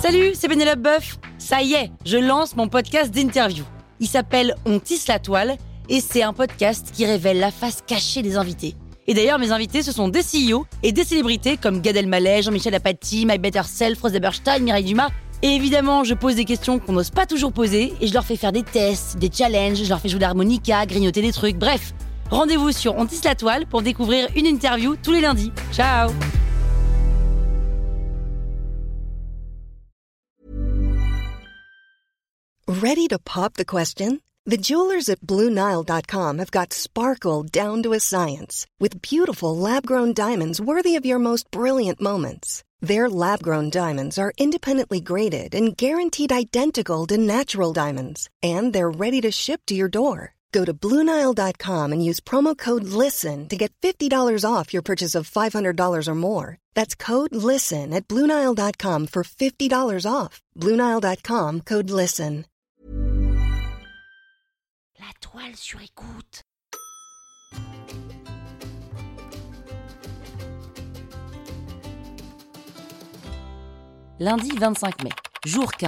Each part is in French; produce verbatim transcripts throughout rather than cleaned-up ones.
Salut, c'est Pénélope Boeuf. Ça y est, je lance mon podcast d'interview. Il s'appelle On tisse la toile et c'est un podcast qui révèle la face cachée des invités. Et d'ailleurs, mes invités, ce sont des C E O et des célébrités comme Gad Elmaleh, Jean-Michel Apathy, My Better Self, Rose Eberstein, Mireille Dumas. Et évidemment, je pose des questions qu'on n'ose pas toujours poser et je leur fais faire des tests, des challenges, je leur fais jouer de l'harmonica, grignoter des trucs, bref. Rendez-vous sur On tisse la toile pour découvrir une interview tous les lundis. Ciao! Ready to pop the question? The jewelers at Blue Nile dot com have got sparkle down to a science with beautiful lab-grown diamonds worthy of your most brilliant moments. Their lab-grown diamonds are independently graded and guaranteed identical to natural diamonds, and they're ready to ship to your door. Go to Blue Nile dot com and use promo code LISTEN to get fifty dollars off your purchase of five hundred dollars or more. That's code LISTEN at Blue Nile dot com for fifty dollars off. Blue Nile dot com, code LISTEN. La toile sur écoute. Lundi vingt-cinq mai, jour quinze.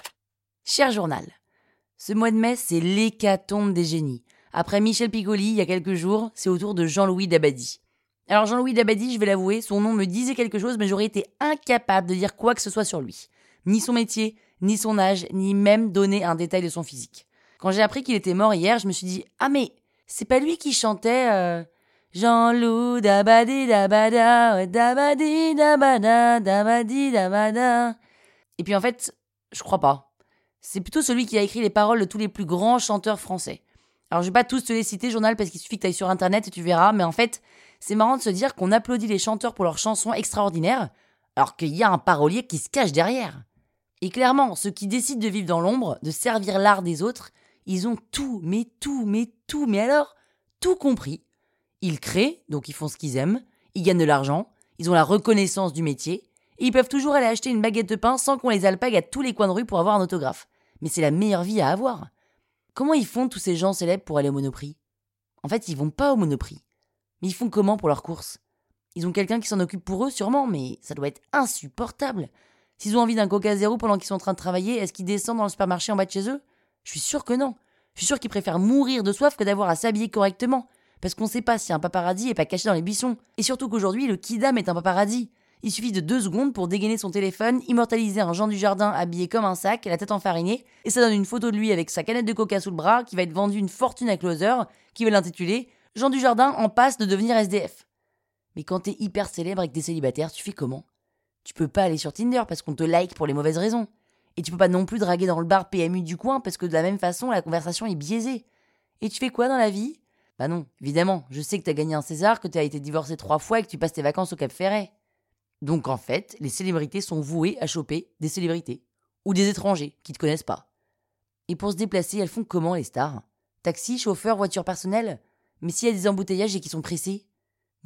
Cher journal, ce mois de mai, c'est l'hécatombe des génies. Après Michel Piccoli, il y a quelques jours, c'est au tour de Jean-Louis Dabadi. Alors Jean-Louis Dabadi, je vais l'avouer, son nom me disait quelque chose, mais j'aurais été incapable de dire quoi que ce soit sur lui. Ni son métier, ni son âge, ni même donner un détail de son physique. Quand j'ai appris qu'il était mort hier, je me suis dit « Ah mais, c'est pas lui qui chantait euh, Jean-Loup Dabadi Dabada, Dabadi Dabada, Dabadi Dabada » Et puis en fait, je crois pas. C'est plutôt celui qui a écrit les paroles de tous les plus grands chanteurs français. Alors je vais pas tous te les citer, journal, parce qu'il suffit que tu ailles sur internet et tu verras, mais en fait, c'est marrant de se dire qu'on applaudit les chanteurs pour leurs chansons extraordinaires, alors qu'il y a un parolier qui se cache derrière. Et clairement, ceux qui décident de vivre dans l'ombre, de servir l'art des autres, ils ont tout, mais tout, mais tout, mais alors, tout compris. Ils créent, donc ils font ce qu'ils aiment, ils gagnent de l'argent, ils ont la reconnaissance du métier, et ils peuvent toujours aller acheter une baguette de pain sans qu'on les alpague à tous les coins de rue pour avoir un autographe. Mais c'est la meilleure vie à avoir. Comment ils font tous ces gens célèbres pour aller au Monoprix ? En fait, ils vont pas au Monoprix. Mais ils font comment pour leurs courses ? Ils ont quelqu'un qui s'en occupe pour eux, sûrement, mais ça doit être insupportable. S'ils ont envie d'un Coca Zéro pendant qu'ils sont en train de travailler, est-ce qu'ils descendent dans le supermarché en bas de chez eux ? Je suis sûr que non. Je suis sûr qu'ils préfèrent mourir de soif que d'avoir à s'habiller correctement. Parce qu'on sait pas si un paparazzi est pas caché dans les buissons. Et surtout qu'aujourd'hui, le kidam est un paparazzi. Il suffit de deux secondes pour dégainer son téléphone, immortaliser un Jean Dujardin habillé comme un sac, la tête enfarinée, et ça donne une photo de lui avec sa canette de coca sous le bras qui va être vendue une fortune à Closer, qui va l'intituler « Jean Dujardin en passe de devenir S D F ». Mais quand t'es hyper célèbre et que t'es célibataire, tu fais comment ? Tu peux pas aller sur Tinder parce qu'on te like pour les mauvaises raisons. Et tu peux pas non plus draguer dans le bar P M U du coin parce que de la même façon, la conversation est biaisée. Et tu fais quoi dans la vie ? Bah non, évidemment, je sais que t'as gagné un César, que t'as été divorcé trois fois et que tu passes tes vacances au Cap Ferret. Donc en fait, les célébrités sont vouées à choper des célébrités. Ou des étrangers qui te connaissent pas. Et pour se déplacer, elles font comment les stars ? Taxi, chauffeur, voiture personnelle ? Mais s'il y a des embouteillages et qu'ils sont pressés ? Moto ?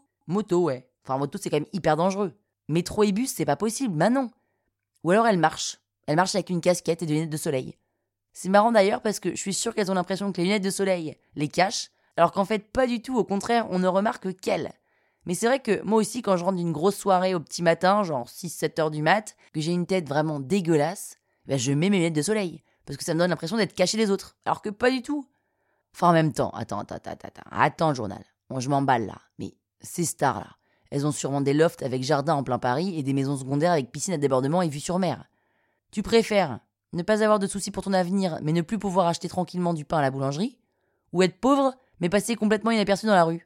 Moto, ouais. Enfin, moto, c'est quand même hyper dangereux. Métro et bus, c'est pas possible, bah non. Ou alors elles marchent. Elles marchent avec une casquette et des lunettes de soleil. C'est marrant d'ailleurs parce que je suis sûre qu'elles ont l'impression que les lunettes de soleil les cachent, alors qu'en fait pas du tout, au contraire, on ne remarque qu'elles. Mais c'est vrai que moi aussi, quand je rentre d'une grosse soirée au petit matin, genre six sept heures du mat, que j'ai une tête vraiment dégueulasse, ben je mets mes lunettes de soleil, parce que ça me donne l'impression d'être caché des autres, alors que pas du tout. Enfin en même temps, attends, attends, attends, attends, attends le journal, bon, je m'emballe là, mais ces stars-là, elles ont sûrement des lofts avec jardin en plein Paris et des maisons secondaires avec piscine à débordement et vue sur mer. Tu préfères ne pas avoir de soucis pour ton avenir, mais ne plus pouvoir acheter tranquillement du pain à la boulangerie, ou être pauvre, mais passer complètement inaperçu dans la rue ?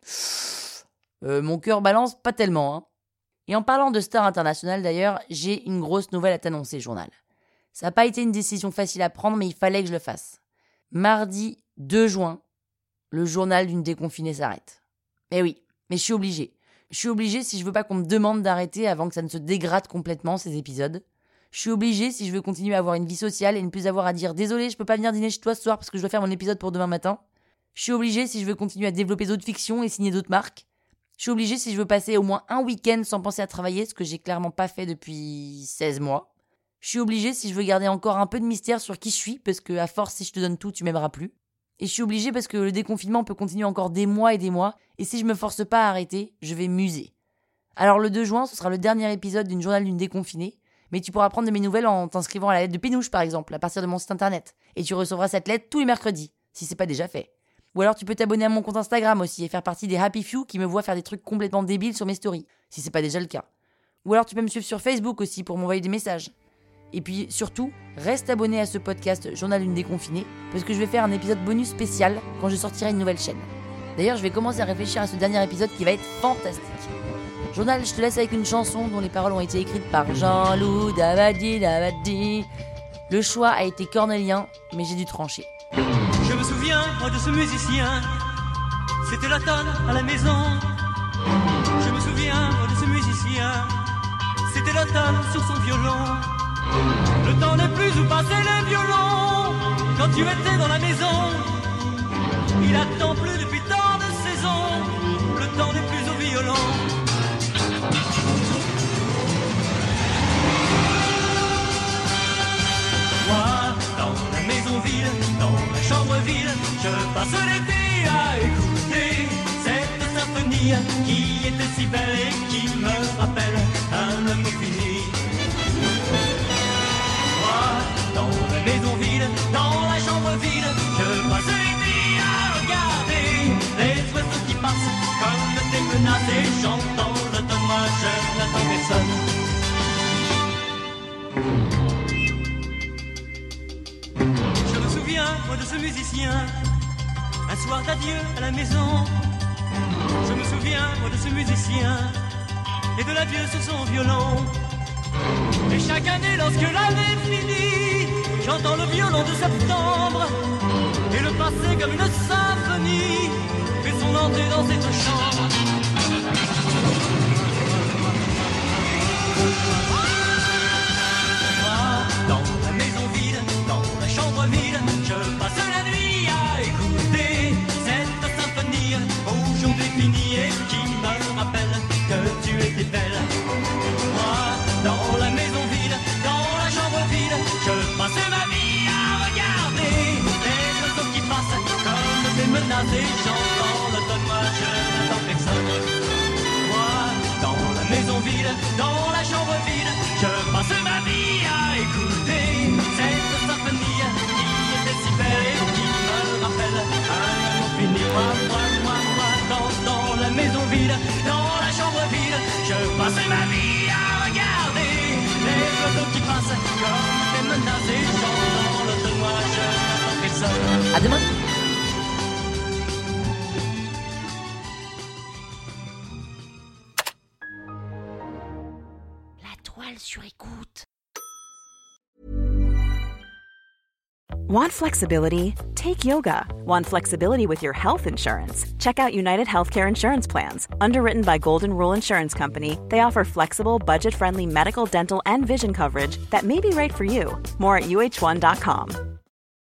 Euh, mon cœur balance pas tellement, hein. Et en parlant de stars internationales d'ailleurs, j'ai une grosse nouvelle à t'annoncer, journal. Ça n'a pas été une décision facile à prendre, mais il fallait que je le fasse. Mardi deux juin, le journal d'une déconfinée s'arrête. Eh oui, mais je suis obligée. Je suis obligée si je veux pas qu'on me demande d'arrêter avant que ça ne se dégrade complètement, ces épisodes. Je suis obligée si je veux continuer à avoir une vie sociale et ne plus avoir à dire « Désolé, je peux pas venir dîner chez toi ce soir parce que je dois faire mon épisode pour demain matin ». Je suis obligée si je veux continuer à développer d'autres fictions et signer d'autres marques. Je suis obligée si je veux passer au moins un week-end sans penser à travailler, ce que j'ai clairement pas fait depuis seize mois. Je suis obligée si je veux garder encore un peu de mystère sur qui je suis, parce que à force, si je te donne tout, tu m'aimeras plus. Et je suis obligée parce que le déconfinement peut continuer encore des mois et des mois, et si je me force pas à arrêter, je vais muser. Alors le deux juin, ce sera le dernier épisode d'une journal d'une déconfinée, Mais tu pourras prendre de mes nouvelles en t'inscrivant à la lettre de Pénouche, par exemple, à partir de mon site internet. Et tu recevras cette lettre tous les mercredis, si c'est pas déjà fait. Ou alors tu peux t'abonner à mon compte Instagram aussi et faire partie des Happy Few qui me voient faire des trucs complètement débiles sur mes stories, si c'est pas déjà le cas. Ou alors tu peux me suivre sur Facebook aussi pour m'envoyer des messages. Et puis surtout, reste abonné à ce podcast Journal d'une déconfinée, parce que je vais faire un épisode bonus spécial quand je sortirai une nouvelle chaîne. D'ailleurs, je vais commencer à réfléchir à ce dernier épisode qui va être fantastique. Journal, je te laisse avec une chanson dont les paroles ont été écrites par Jean-Loup Dabadi Dabadi. Le choix a été cornélien, mais j'ai dû trancher. Je me souviens, moi, de ce musicien. C'était l'automne à la maison. Je me souviens, moi, de ce musicien. C'était l'automne sur son violon. Le temps n'est plus où passer les violons. Quand tu étais dans la maison, il attend plus depuis tant de saisons. Le temps n'est plus au violon. Moi, dans la maison vide, dans la chambre vide, je passe l'été à écouter cette symphonie qui était si belle et qui me rappelle un amour fini. Moi, dans la maison vide, dans la chambre vide, je passe l'été à regarder les oiseaux qui passent comme des menaces et j'entends l'automne, moi je n'attends personne. Moi de ce musicien, un soir d'adieu à la maison. Je me souviens, moi de ce musicien, et de l'adieu sur son violon. Et chaque année, lorsque l'année finit, j'entends le violon de septembre. Et le passé comme une symphonie fait son entrée dans cette chambre. Dans la maison vide, dans la chambre vide, je passe la nuit à écouter cette symphonie aujourd'hui finie et qui me rappelle que tu étais belle. Moi, dans la maison vide, dans la chambre vide, je passe ma vie à regarder les oiseaux qui passent comme des menaces et j'entends l'automne, moi je n'attends personne. Moi, dans la maison vide, dans la chambre vide, je passe ma vie à écouter cette symphonie qui était si belle et qui me rappelle un amour fini. Moi, moi, moi, moi, dans, dans la maison vide, dans la chambre vide, je passe ma vie à regarder les oiseaux qui passent comme des menaces et j'entends l'automne, moi je n'attends personne. À demain. La toile sur écoute. Want flexibility? Take yoga. Want flexibility with your health insurance? Check out United Healthcare Insurance Plans. Underwritten by Golden Rule Insurance Company, they offer flexible, budget-friendly medical, dental, and vision coverage that may be right for you. More at U H one dot com.